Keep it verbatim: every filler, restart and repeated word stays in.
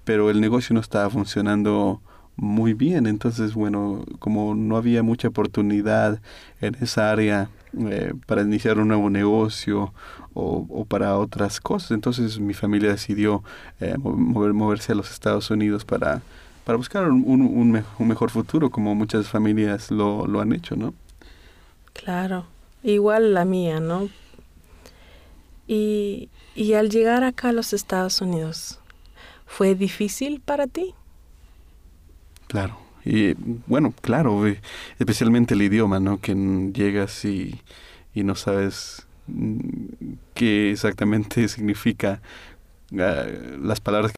pero el negocio no estaba funcionando muy bien. Entonces, bueno, como no había mucha oportunidad en esa área eh, para iniciar un nuevo negocio o, o para otras cosas, entonces mi familia decidió eh, mo- mover, moverse a los Estados Unidos para, para buscar un, un, un me- un mejor futuro, como muchas familias lo, lo han hecho, ¿no? Claro, igual la mía, ¿no? Y, y al llegar acá a los Estados Unidos, ¿fue difícil para ti? Claro. Y bueno, claro, eh, especialmente el idioma, ¿no? Que mm, llegas y, y no sabes mm, qué exactamente significa ah, las palabras